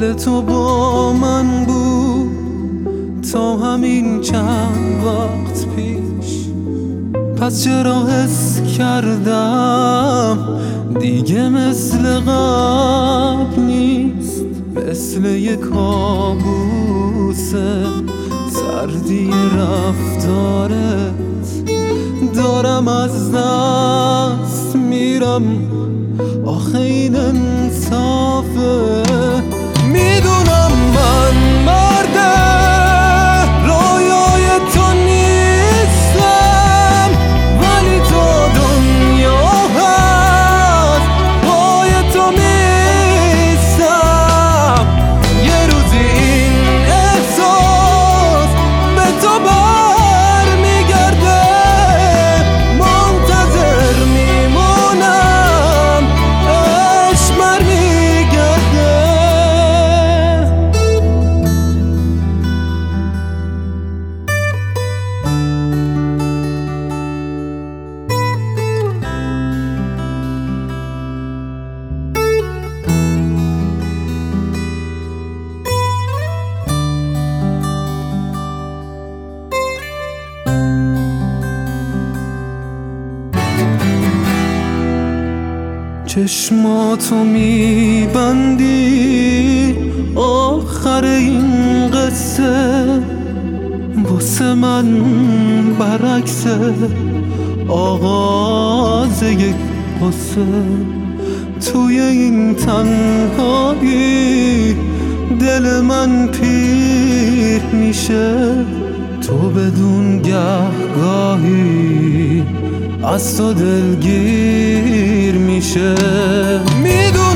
دل تو با من بود تا همین چند وقت پیش، پس چرا حس کردم دیگه مثل قبل نیست؟ مثل یک کابوسه سردی رفتارت، دارم از دست میرم، آخه این انصافه؟ میدونم من مرد رویای تو نیستم، ولی تو دنیا هست پای تو میستم. یه روزی این احساس به تو بر میگرده، منتظر میمونم عشق بر میگرده. چشماتو میبندی آخر این قصه، واسه من برعکس آغاز یک قصه. توی این تنهایی دل من پیر میشه، تو بدون گهگاهی از تو دلگیر میشه. میدونم